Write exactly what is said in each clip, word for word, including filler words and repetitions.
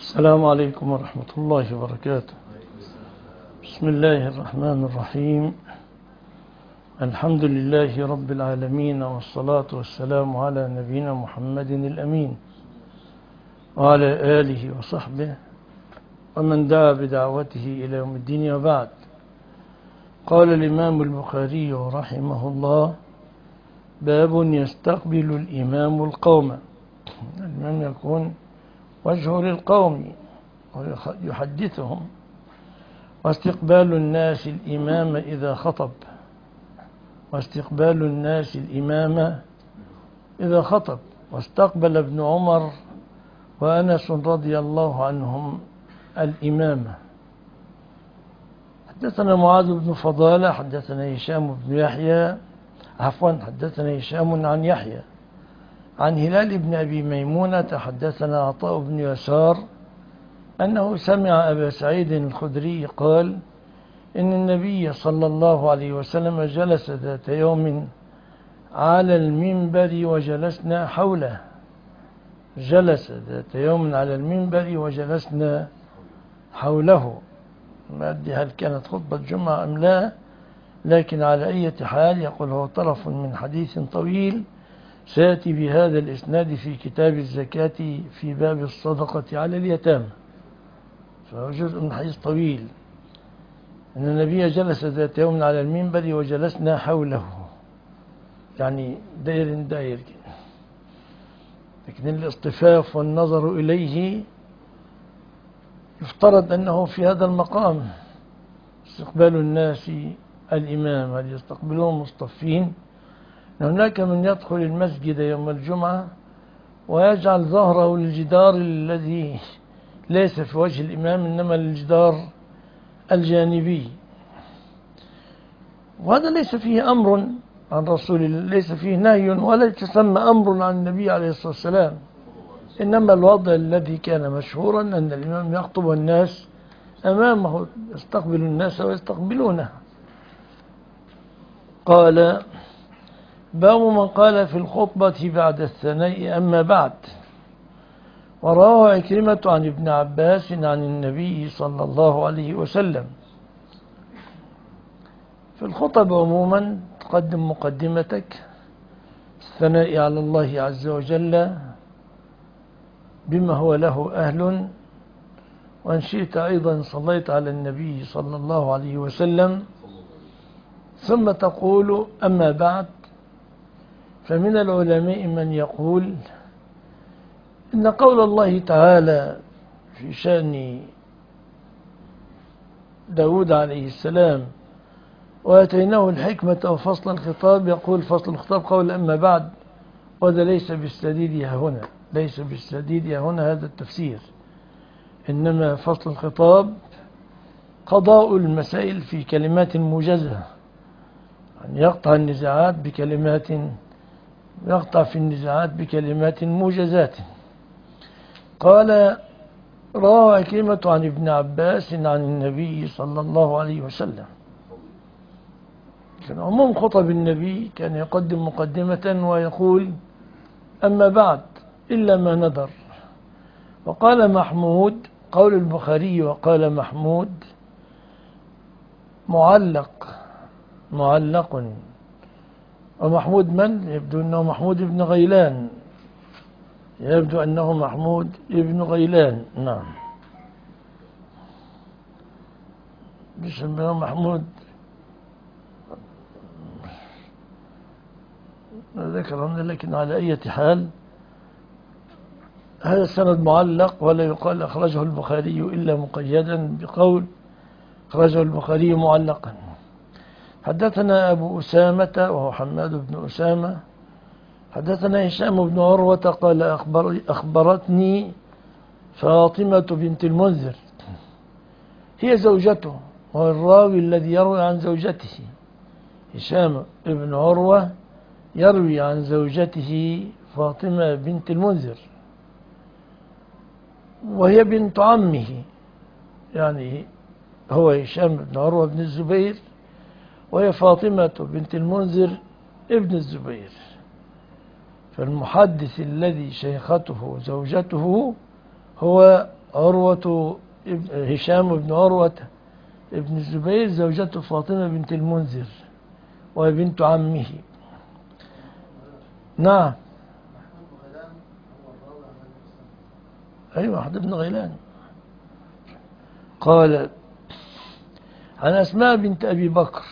السلام عليكم ورحمة الله وبركاته. بسم الله الرحمن الرحيم. الحمد لله رب العالمين، والصلاة والسلام على نبينا محمد الأمين وعلى آله وصحبه ومن دعا بدعوته إلى يوم الدين، وبعد. قال الإمام البخاري رحمه الله: باب يستقبل الإمام القوم. الإمام يكون وجهه للقوم ويحدثهم، واستقبال الناس الإمام إذا خطب واستقبال الناس الإمام إذا خطب واستقبل ابن عمر وأنس رضي الله عنهم الإمامة. حدثنا معاذ بن فضالة حدثنا هشام بن يحيى عفوا حدثنا هشام عن يحيى عن هلال بن أبي ميمونة حدثنا عطاء بن يسار أنه سمع أبا سعيد الخدري قال: إن النبي صلى الله عليه وسلم جلس ذات يوم على المنبر وجلسنا حوله جلس ذات يوم على المنبر وجلسنا حوله. ما أدري هل كانت خطبة جمعة أم لا، لكن على أي حال يقول هو طرف من حديث طويل سيأتي بهذا الإسناد في كتاب الزكاة في باب الصدقة على اليتامى، فهو جزء من حديث طويل. أن النبي جلس ذات يوم على المنبر وجلسنا حوله، يعني داير داير، لكن الاصطفاف والنظر إليه يفترض أنه في هذا المقام استقبال الناس الإمام، هل يستقبلون مصطفين؟ هناك من يدخل المسجد يوم الجمعة ويجعل ظهره للجدار الذي ليس في وجه الإمام، إنما للجدار الجانبي، وهذا ليس فيه أمر عن رسول الله، ليس فيه نهي ولا يتسمى أمر عن النبي عليه الصلاة والسلام، إنما الوضع الذي كان مشهورا أن الإمام يخطب والناس أمامه، يستقبل الناس ويستقبلونه. قال: باب من قال في الخطبة بعد الثناء أما بعد. ورواه عكرمة عن ابن عباس عن النبي صلى الله عليه وسلم. في الخطب عموما تقدم مقدمتك الثناء على الله عز وجل بما هو له أهل، وإن شئت أيضا صليت على النبي صلى الله عليه وسلم، ثم تقول أما بعد. فمن العلماء من يقول إن قول الله تعالى في شأن داود عليه السلام: وآتيناه الحكمة وفصل الخطاب، يقول فصل الخطاب قول أما بعد، وهذا ليس بالسديد هنا، ليس بالسديد هنا هذا التفسير، إنما فصل الخطاب قضاء المسائل في كلمات موجزة، يعني يقطع النزاعات بكلمات يقطع في النزاعات بكلمات موجزات. قال: رواه عكرمة عن ابن عباس عن النبي صلى الله عليه وسلم. كان عموم خطب النبي كان يقدم مقدمة ويقول أما بعد، إلا ما ندر. وقال محمود، قول البخاري وقال محمود معلق معلق ومحمود من؟ يبدو أنه محمود بن غيلان، يبدو أنه محمود بن غيلان، نعم، بيسميه محمود، ذكرنا، لكن على أي حال هذا السند معلق، ولا يقال أخرجه البخاري إلا مقيدا بقول أخرجه البخاري معلقا. حدثنا أبو أسامة وهو حماد بن أسامة حدثنا هشام بن عروة قال: أخبر أخبرتني فاطمة بنت المنذر، هي زوجته، وهو الراوي الذي يروي عن زوجته. هشام بن عروة يروي عن زوجته فاطمة بنت المنذر، وهي بنت عمه، يعني هو هشام بن عروة بن الزبير، وهي فاطمة بنت المنذر ابن الزبير. فالمحدث الذي شيخته زوجته هو عروة هشام بن عروة ابن الزبير زوجته فاطمة بنت المنذر وبنت عمه. نعم. أيوة أحد بن غيلان. قال عن أسماء بنت أبي بكر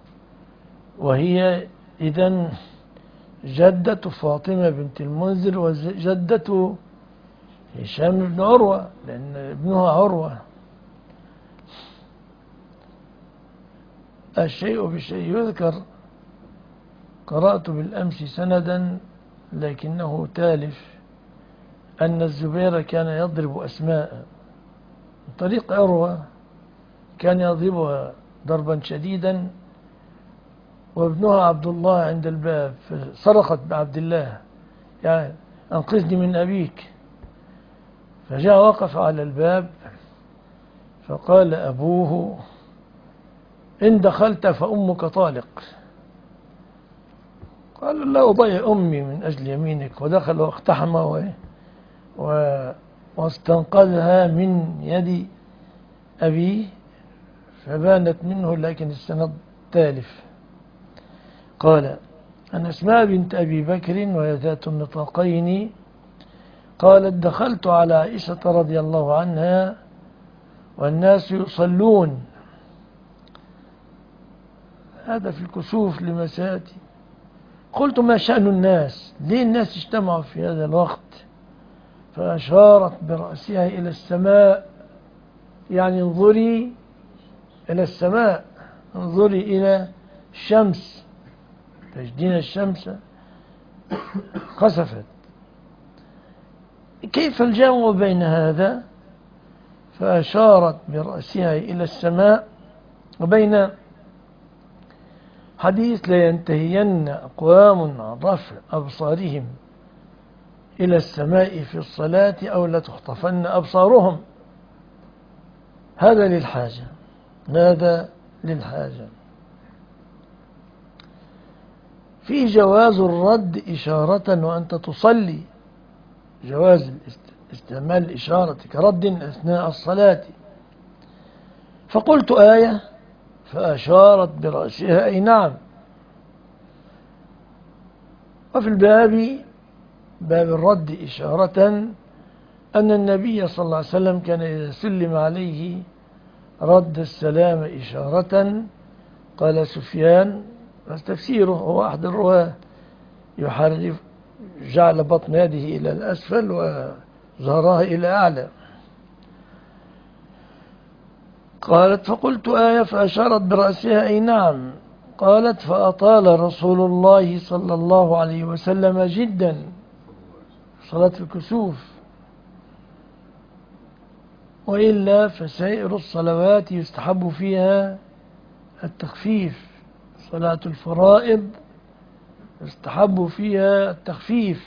وهي إذن جدة فاطمة بنت المنذر وجدة هشام بن عروة لأن ابنها عروة. الشيء بالشيء يذكر. قرأت بالأمس سندا لكنه تالف أن الزبير كان يضرب أسماء من طريق عروة، كان يضربها ضربا شديدا وابنها عبد الله عند الباب فصرخت بعبد الله يعني أنقذني من أبيك، فجاء وقف على الباب فقال أبوه إن دخلت فأمك طالق. قال لا أضيع أمي من أجل يمينك، ودخل واقتحم و... واستنقذها من يد أبيه فبانت منه، لكن السند تالف. قال أن أسماء بنت أبي بكر وهي ذات النطاقين قالت دخلت على عائشة رضي الله عنها والناس يصلون، هذا في الكسوف لمساتي، قلت ما شأن الناس، ليه الناس اجتمعوا في هذا الوقت؟ فأشارت برأسها إلى السماء يعني انظري إلى السماء، انظري إلى الشمس، تجدين الشمس خسفت. كيف الجمع بين هذا؟ فأشارت برأسها إلى السماء وبين حديث لا ينتهين أقوام عن رفع أبصارهم إلى السماء في الصلاة أو لا تخطفن أبصارهم، هذا للحاجة، هذا للحاجة. في جواز الرد إشارة وأنت تصلي، جواز استعمال الإشارة كرد أثناء الصلاة. فقلت آية فأشارت برأسها أي نعم. وفي الباب باب الرد إشارة أن النبي صلى الله عليه وسلم كان إذا سلم عليه رد السلام إشارة. قال سفيان تفسيره هو أحد الرواة يحرف جعل بطن يده إلى الأسفل وظهرها إلى أعلى. قالت فقلت آية فأشارت برأسها أي نعم. قالت فأطال رسول الله صلى الله عليه وسلم جدا صلاة الكسوف، وإلا فسائر الصلوات يستحب فيها التخفيف، صلاة الفرائض يستحب فيها التخفيف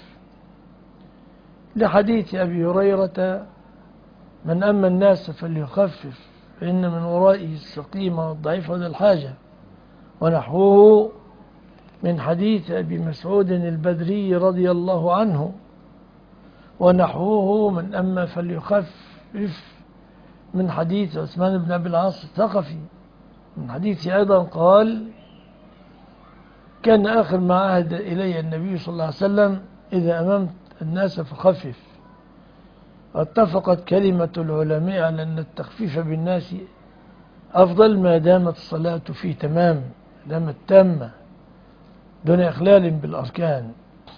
لحديث أبي هريرة من أما الناس فليخفف فإن من ورائه السقيم والضعيف وذا الحاجة، ونحوه من حديث أبي مسعود البدري رضي الله عنه، ونحوه من أما فليخفف من حديث عثمان بن أبي العاص الثقفي من حديث أيضا قال كان آخر ما عهد إلي النبي صلى الله عليه وسلم إذا أممت الناس فخفف. واتفقت كلمة العلماء على أن التخفيف بالناس أفضل ما دامت الصلاة فيه تمام، دامت تامة دون إخلال بالأركان.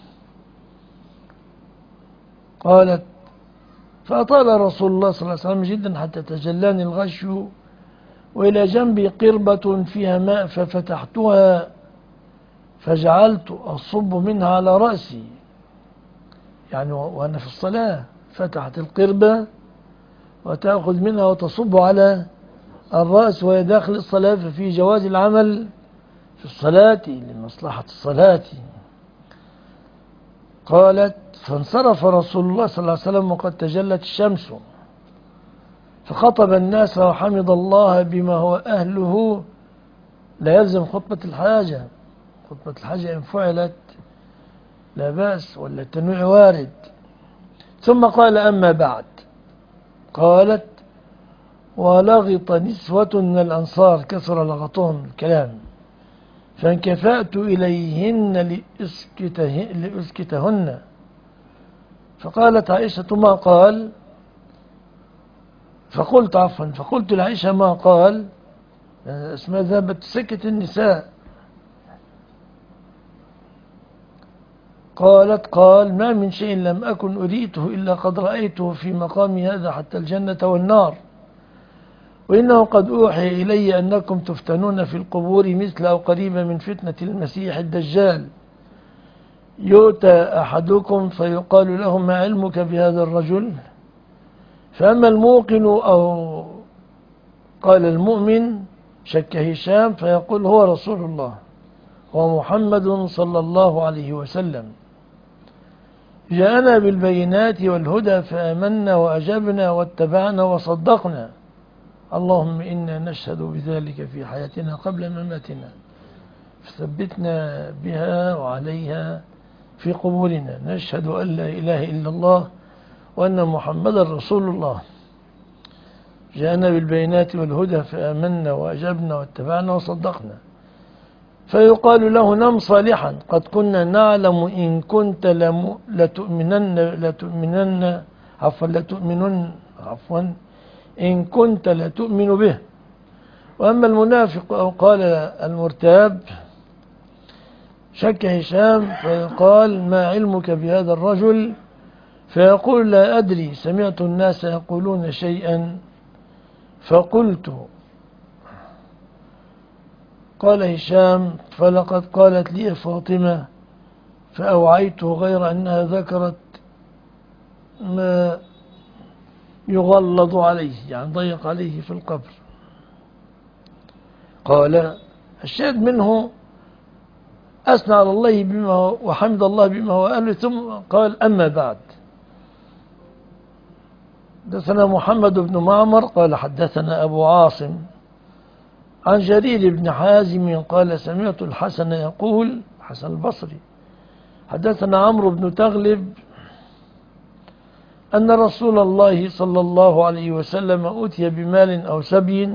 قالت فأطال رسول الله صلى الله عليه وسلم جدا حتى تجلاني الغش، وإلى جنبي قربة فيها ماء ففتحتها فجعلت أصب منها على رأسي، يعني وأنا في الصلاة فتحت القربة وتأخذ منها وتصب على الرأس وهي داخل الصلاة، ففي جواز العمل في الصلاة لمصلحة الصلاة. قالت فانصرف رسول الله صلى الله عليه وسلم وقد تجلت الشمس فخطب الناس وحمد الله بما هو أهله. لا يلزم خطبة الحاجة، خطبة الحاجة إن فعلت لا بأس ولا التنويع وارد. ثم قال أما بعد، قالت: ولغط نسوة من الأنصار، كثر لغطهم الكلام، فانكفأت إليهن لأسكته لأسكتهن. فقالت عائشة: ما قال؟ فقلت عفوا فقلت لعائشة: ما قال؟ اسمها ذهبت تسكت النساء. قالت: قال: ما من شيء لم أكن أريته إلا قد رأيته في مقامي هذا حتى الجنة والنار، وإنه قد أوحي إلي أنكم تفتنون في القبور مثل أو قريبا من فتنة المسيح الدجال. يؤتى أحدكم فيقال له: ما علمك بهذا الرجل؟ فأما الموقن أو قال المؤمن شك هشام فيقول: هو رسول الله ومحمد صلى الله عليه وسلم. جاءنا بالبينات والهدى فآمنا وأجبنا واتبعنا وصدقنا، اللهم إنا نشهد بذلك في حياتنا قبل مماتنا، فثبتنا بها وعليها في قبورنا، نشهد أن لا إله إلا الله وأن محمدا رسول الله. جاءنا بالبينات والهدى فآمنا وأجبنا واتبعنا وصدقنا. فيقال له: نم صالحا، قد كنا نعلم إن كنت لتؤمنن لتؤمنن عفوا لتؤمنن عفوا إن كنت لتؤمن به. وأما المنافق أو قال المرتاب شك هشام فيقال: ما علمك بهذا الرجل؟ فيقول: لا أدري، سمعت الناس يقولون شيئا فقلت. قال هشام: فلقد قالت لي فاطمة فأوعيته، غير أنها ذكرت ما يغلظ عليه، يعني ضيق عليه في القبر. قال الشاهد منه: أثنى على الله بما وحمد الله بما هو أهله، ثم قال: أما بعد. حدثنا محمد بن معمر قال حدثنا أبو عاصم عن جرير بن حازم قال: سمعت الحسن يقول، حسن البصري: حدثنا عمرو بن تغلب أن رسول الله صلى الله عليه وسلم أتي بمال أو سبي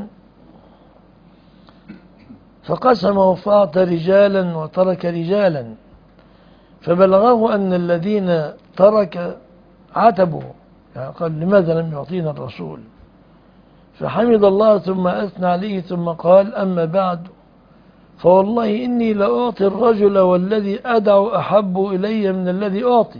فقسمه فأعطى رجالا وترك رجالا، فبلغه أن الذين ترك عتبوا، يعني قال: لماذا لم يعطينا الرسول؟ فحمد الله ثم أثنى عليه ثم قال: أما بعد، فوالله إني لأعطي الرجل والذي أدع أحب إلي من الذي أعطي،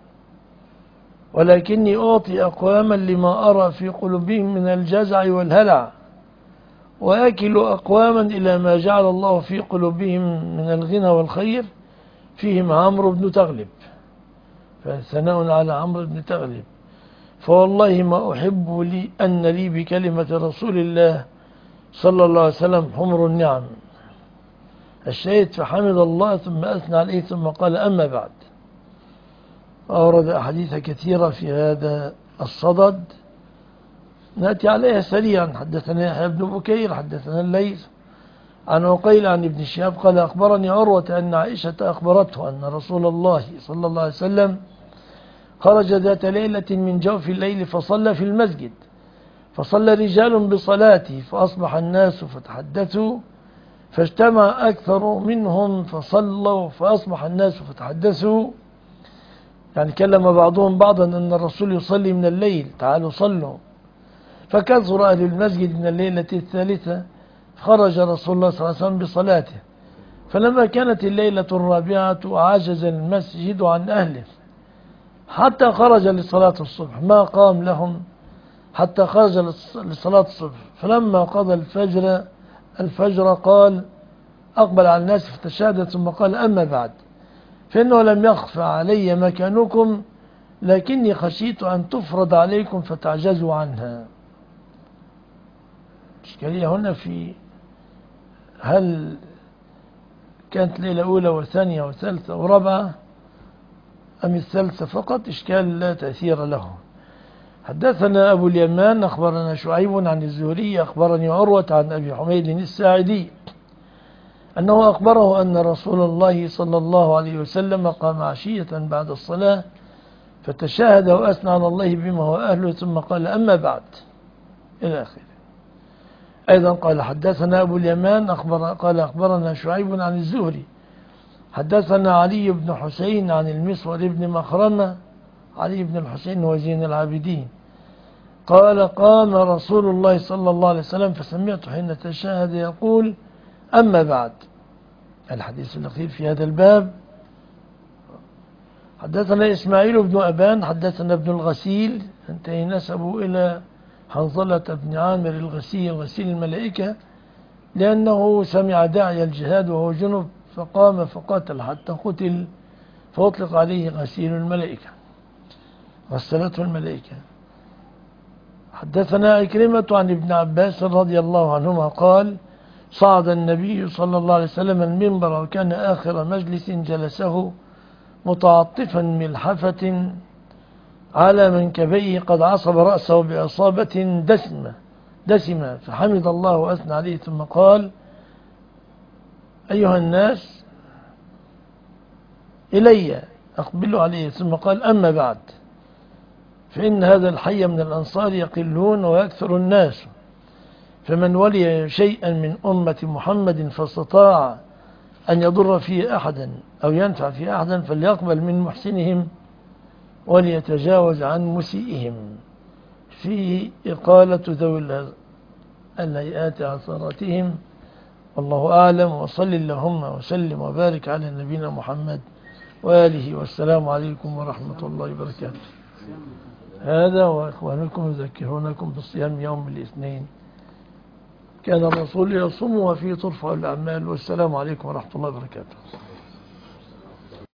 ولكني أعطي أقواما لما أرى في قلوبهم من الجزع والهلع، وأكل أقواما إلى ما جعل الله في قلوبهم من الغنى والخير، فيهم عمرو بن تغلب. فثناء على عمرو بن تغلب. فوالله ما أحب لي أن لي بكلمة رسول الله صلى الله عليه وسلم حمر النعم. الشهيد فحمد الله ثم أثنى عليه ثم قال: أما بعد. أورد أحاديث كثيرة في هذا الصدد نأتي عليها سريعا. حدثنا يحيى بن بكير حدثنا الليث عن عقيل عن ابن شهاب قال: أخبرني عروة أن عائشة أخبرته أن رسول الله صلى الله عليه وسلم خرج ذات ليلة من جوف الليل فصلى في المسجد، فصلى رجال بصلاته، فأصبح الناس فتحدثوا، فاجتمع أكثر منهم فصلوا، فأصبح الناس فتحدثوا، يعني كلم بعضهم بعضا أن الرسول يصلي من الليل، تعالوا صلوا. فكثر أهل المسجد من الليلة الثالثة، خرج رسول الله صلى الله عليه وسلم بصلاته، فلما كانت الليلة الرابعة عجز المسجد عن أهله حتى خرج لصلاة الصبح، ما قام لهم حتى خرج لصلاة الصبح. فلما قضى الفجر الفجر قال: أقبل على الناس فتشهد ثم قال: أما بعد، فإنه لم يخفى علي مكانكم، لكني خشيت أن تفرض عليكم فتعجزوا عنها. إشكالية هنا في هل كانت ليلة أولى وثانية وثالثة ورابعة أم الثالثة فقط؟ إشكال لا تأثير له. حدثنا أبو اليمان أخبرنا شعيب عن الزهري أخبرني عروة عن أبي حميد الساعدي أنه أخبره أن رسول الله صلى الله عليه وسلم قام عشية بعد الصلاة فتشاهد وأثنى على الله بما هو أهله ثم قال أما بعد إلى آخره. أيضا قال حدثنا أبو اليمان أخبر قال أخبرنا شعيب عن الزهري حدثنا علي بن حسين عن المسور بن مخرمة. علي بن الحسين هو زين العابدين قال قام رسول الله صلى الله عليه وسلم فسمعت حين تشاهد يقول أما بعد. الحديث الأخير في هذا الباب. حدثنا إسماعيل بن أبان حدثنا ابن الغسيل انتهي نسبه إلى حنظلة بن عامر الغسيل غسيل الملائكة لأنه سمع داعي الجهاد وهو جنب فقام فقاتل حتى قتل فأطلق عليه غسيل الملائكة غسلته الملائكة. حدثنا عكرمة عن ابن عباس رضي الله عنهما قال صعد النبي صلى الله عليه وسلم المنبر وكان آخر مجلس جلسه متعطفا ملحفة على منكبيه قد عصب رأسه بعصابة دسمة دسمة فحمد الله وأثنى عليه ثم قال أيها الناس إلي أقبلوا عليه ثم قال أما بعد فإن هذا الحي من الأنصار يقلون ويكثر الناس فمن ولي شيئا من أمة محمد فاستطاع أن يضر فيه أحدا أو ينفع فيه أحدا فليقبل من محسنهم وليتجاوز عن مسيئهم. فيه إقالة ذوي الهيئات عثراتهم. والله أعلم وصل اللهم وسلم وبارك على نبينا محمد وآله والسلام عليكم ورحمة الله وبركاته. هذا وإخوانكم يذكرونكم بالصيام يوم الاثنين كان الرسول يصوم وفيه ترفع الأعمال والسلام عليكم ورحمة الله وبركاته.